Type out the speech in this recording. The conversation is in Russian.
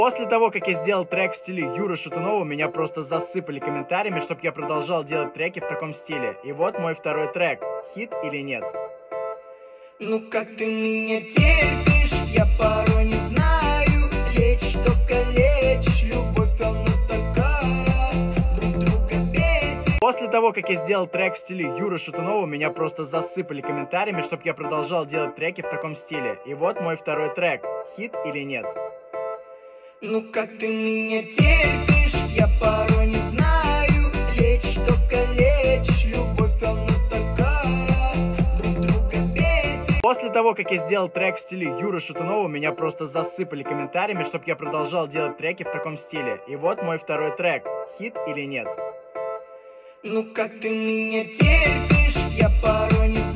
После того, как я сделал трек в стиле Юры Шатунова, меня просто засыпали комментариями, чтобы я продолжал делать треки в таком стиле. И вот мой второй трек. Хит или нет? Ну как ты меня терпишь, я порой не знаю. Лечишь, только лечишь, любовь давно такая, друг друга бесит. После того, как я сделал трек в стиле Юры Шатунова, меня просто засыпали комментариями, чтобы я продолжал делать треки в таком стиле. И вот мой второй трек. Хит или нет? Ну как ты меня терпишь, я порой не знаю. Лечишь, только лечишь, любовь давно такая, друг друга бесит. После того, как я сделал трек в стиле Юры Шатунова, меня просто засыпали комментариями, чтобы я продолжал делать треки в таком стиле. И вот мой второй трек. Хит или нет? Ну как ты меня терпишь, я порой не знаю.